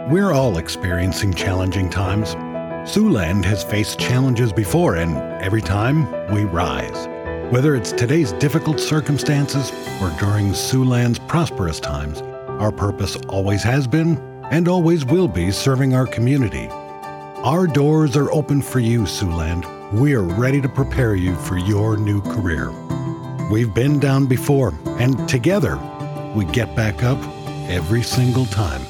We're all experiencing challenging times. Siouxland has faced challenges before, and every time we rise. Whether it's today's difficult circumstances or during Siouxland's prosperous times, our purpose always has been and always will be serving our community. Our doors are open for you, Siouxland. We're ready to prepare you for your new career. We've been down before, and together, we get back up every single time.